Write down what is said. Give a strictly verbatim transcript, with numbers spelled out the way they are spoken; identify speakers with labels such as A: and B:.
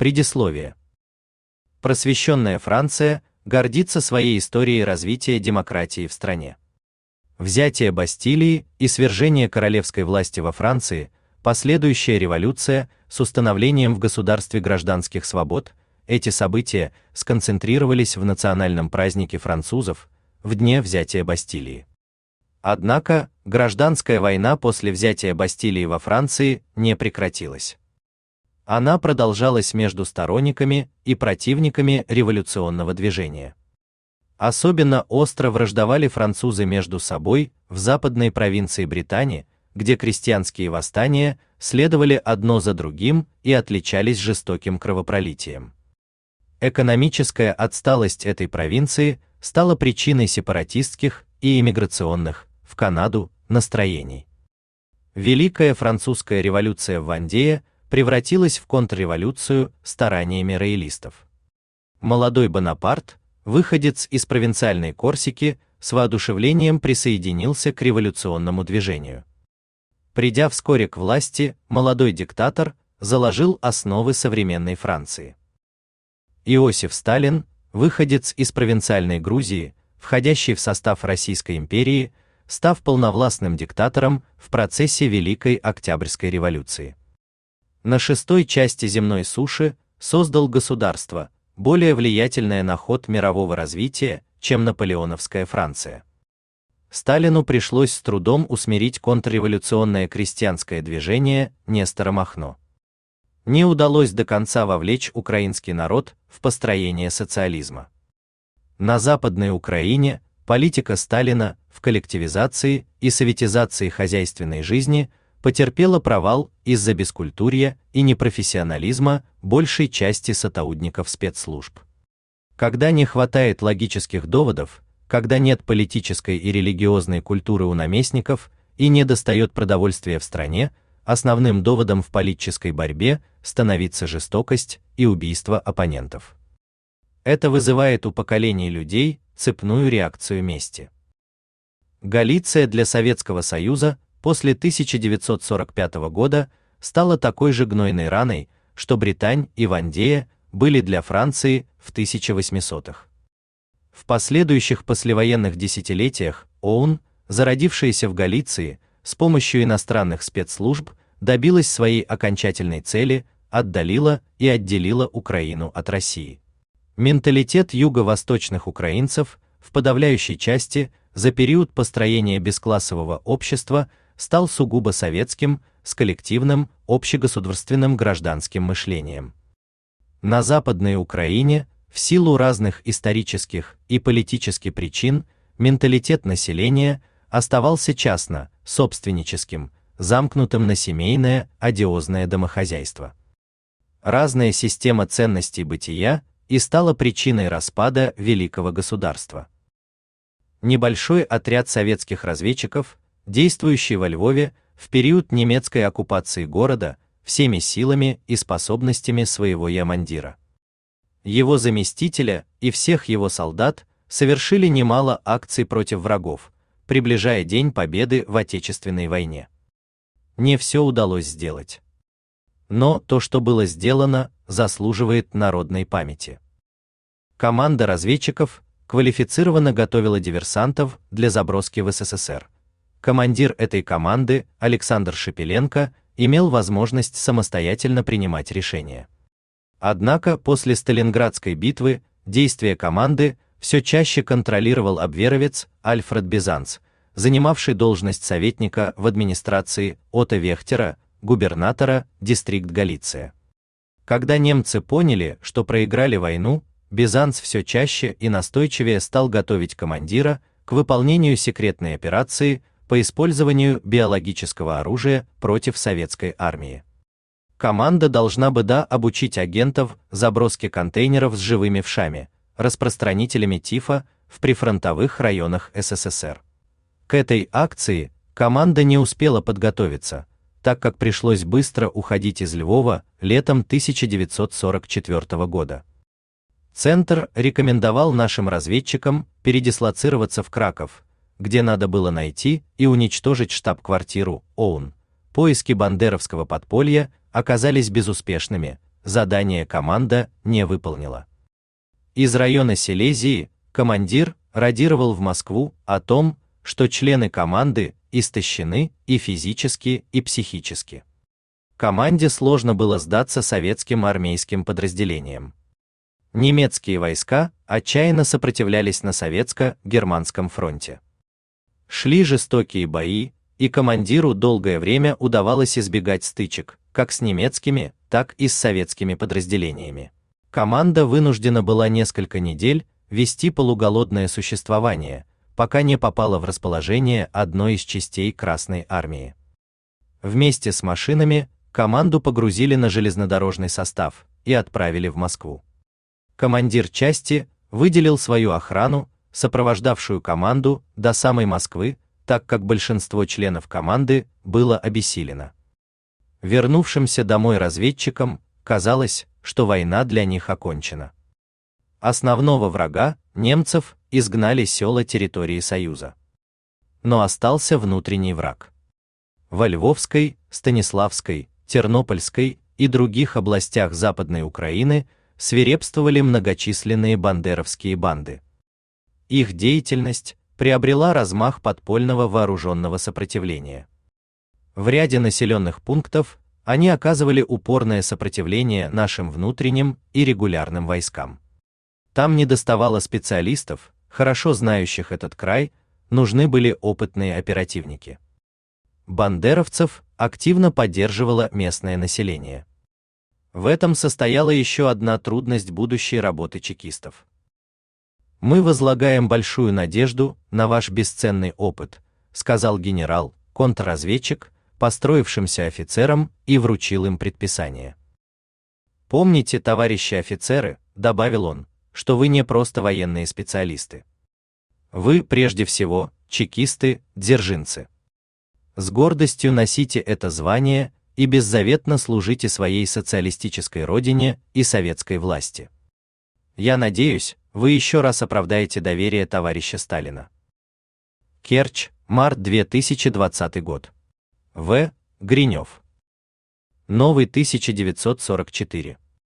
A: Предисловие. Просвещенная Франция гордится своей историей развития демократии в стране. Взятие Бастилии и свержение королевской власти во Франции, последующая революция с установлением в государстве гражданских свобод, эти события сконцентрировались в национальном празднике французов, в дне взятия Бастилии. Однако, гражданская война после взятия Бастилии во Франции не прекратилась. Она продолжалась между сторонниками и противниками революционного движения. Особенно остро враждовали французы между собой в западной провинции Британии, где крестьянские восстания следовали одно за другим и отличались жестоким кровопролитием. Экономическая отсталость этой провинции стала причиной сепаратистских и иммиграционных в Канаду настроений. Великая французская революция в Вандее превратилась в контрреволюцию стараниями роялистов. Молодой Бонапарт, выходец из провинциальной Корсики, с воодушевлением присоединился к революционному движению. Придя вскоре к власти, молодой диктатор заложил основы современной Франции. Иосиф Сталин, выходец из провинциальной Грузии, входящий в состав Российской империи, став полновластным диктатором в процессе Великой Октябрьской революции. На шестой части земной суши создал государство, более влиятельное на ход мирового развития, чем наполеоновская Франция. Сталину пришлось с трудом усмирить контрреволюционное крестьянское движение Нестора Махно. Не удалось до конца вовлечь украинский народ в построение социализма. На Западной Украине политика Сталина в коллективизации и советизации хозяйственной жизни потерпела провал из-за бескультурья и непрофессионализма большей части сотрудников спецслужб. Когда не хватает логических доводов, когда нет политической и религиозной культуры у наместников и недостает продовольствия в стране, основным доводом в политической борьбе становится жестокость и убийство оппонентов. Это вызывает у поколений людей цепную реакцию мести. Галиция для Советского Союза после тысяча девятьсот сорок пятого года стала такой же гнойной раной, что Британь и Вандея были для Франции в тысяча восьмисотых. В последующих послевоенных десятилетиях ОУН, зародившаяся в Галиции, с помощью иностранных спецслужб добилась своей окончательной цели, отдалила и отделила Украину от России. Менталитет юго-восточных украинцев в подавляющей части за период построения бесклассового общества стал сугубо советским, с коллективным, общегосударственным гражданским мышлением. На Западной Украине, в силу разных исторических и политических причин, менталитет населения оставался частно, собственническим, замкнутым на семейное, одиозное домохозяйство. Разная система ценностей бытия и стала причиной распада великого государства. Небольшой отряд советских разведчиков, действующий во Львове в период немецкой оккупации города, всеми силами и способностями своего ямандира, его заместителя и всех его солдат совершили немало акций против врагов, приближая День Победы в Отечественной войне. Не все удалось сделать. Но то, что было сделано, заслуживает народной памяти. Команда разведчиков квалифицированно готовила диверсантов для заброски в СССР. Командир этой команды, Александр Шепеленко, имел возможность самостоятельно принимать решения. Однако после Сталинградской битвы действия команды все чаще контролировал абверовец Альфред Бизанц, занимавший должность советника в администрации Отто Вехтера, губернатора дистрикт Галиция. Когда немцы поняли, что проиграли войну, Бизанц все чаще и настойчивее стал готовить командира к выполнению секретной операции по использованию биологического оружия против советской армии. Команда должна была обучить агентов заброске контейнеров с живыми вшами, распространителями тифа, в прифронтовых районах СССР. К этой акции команда не успела подготовиться, так как пришлось быстро уходить из Львова летом тысяча девятьсот сорок четвёртого года. Центр рекомендовал нашим разведчикам передислоцироваться в Краков, где надо было найти и уничтожить штаб-квартиру ОУН. Поиски бандеровского подполья оказались безуспешными, задание команда не выполнила. Из района Силезии командир радировал в Москву о том, что члены команды истощены и физически, и психически. Команде сложно было сдаться советским армейским подразделениям. Немецкие войска отчаянно сопротивлялись на советско-германском фронте. Шли жестокие бои, и командиру долгое время удавалось избегать стычек, как с немецкими, так и с советскими подразделениями. Команда вынуждена была несколько недель вести полуголодное существование, пока не попала в расположение одной из частей Красной армии. Вместе с машинами команду погрузили на железнодорожный состав и отправили в Москву. Командир части выделил свою охрану, сопровождавшую команду до самой Москвы, так как большинство членов команды было обессилено. Вернувшимся домой разведчикам казалось, что война для них окончена. Основного врага, немцев, изгнали с села территории Союза. Но остался внутренний враг. Во Львовской, Станиславской, Тернопольской и других областях Западной Украины свирепствовали многочисленные бандеровские банды. Их деятельность приобрела размах подпольного вооруженного сопротивления. В ряде населенных пунктов они оказывали упорное сопротивление нашим внутренним и регулярным войскам. Там недоставало специалистов, хорошо знающих этот край, нужны были опытные оперативники. Бандеровцев активно поддерживало местное население. В этом состояла еще одна трудность будущей работы чекистов. Мы возлагаем большую надежду на ваш бесценный опыт, сказал генерал, контрразведчик, построившимся офицерам, и вручил им предписание. Помните, товарищи офицеры, добавил он, что вы не просто военные специалисты. Вы, прежде всего, чекисты, дзержинцы. С гордостью носите это звание и беззаветно служите своей социалистической родине и советской власти. Я надеюсь, вы еще раз оправдаете доверие товарища Сталина. Керчь, март две тысячи двадцатый год. В. Гринев. Новый тысяча девятьсот сорок четыре.